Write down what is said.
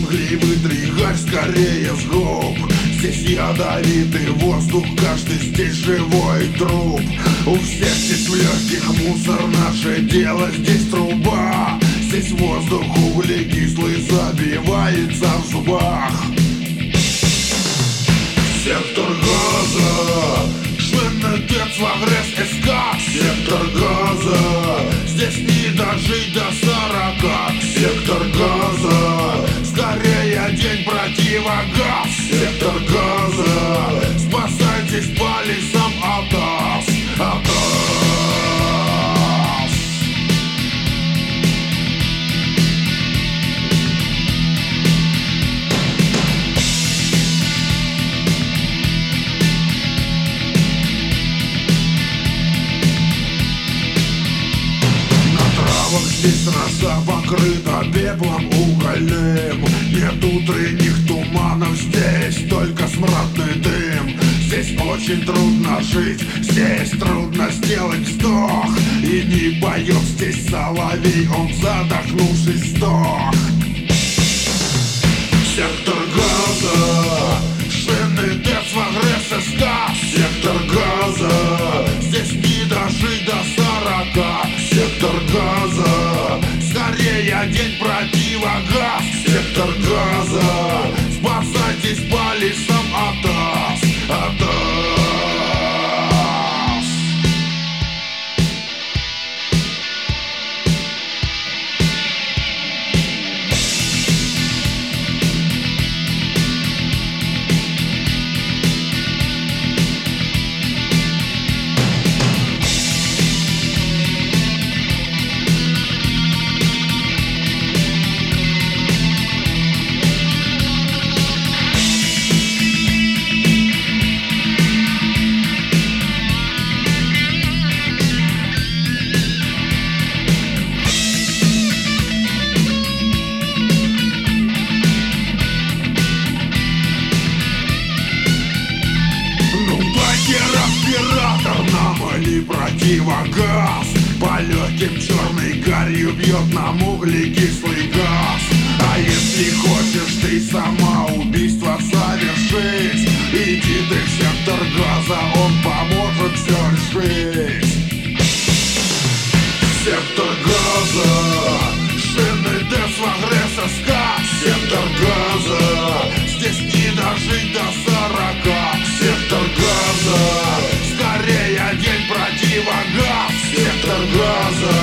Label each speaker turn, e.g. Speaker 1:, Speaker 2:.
Speaker 1: Пугливый тригарь скорее с губ. Здесь ядовитый воздух, каждый здесь живой труп. У всех здесь в легких мусор, наше дело здесь труба. Здесь воздух углекислый забивается в зубах. Сектор газа, шведный спецвагресс СК. Сектор газа, здесь не дожить до 40. Сектор газа, скорее день противогаз. Сектор газа, спасайтесь по лесам от нас, от нас. Здесь роса покрыта пеплом угольным. Нет утренних туманов, здесь только смрадный дым. Здесь очень трудно жить, здесь трудно сделать вздох. И не поет здесь соловей, он задохнувшись сдох. Сектор газа, шведный спецвагресс СК. Сектор газа, здесь не дожить до 40. Сектор газа, скорее день противогаз. Сектор газа, спасайтесь по лесам от нас, от нас. Респиратор нам или противогаз. По легким черной гарью бьет нам углекислый газ. А если хочешь ты самоубийство совершить, иди ты в сектор газа, он поможет все решить. Сектор газа, шведный спецвагресс СК. Сектор газа, здесь не дожить до 40. Сектор газа, скорее день противогаз. Сектор газа,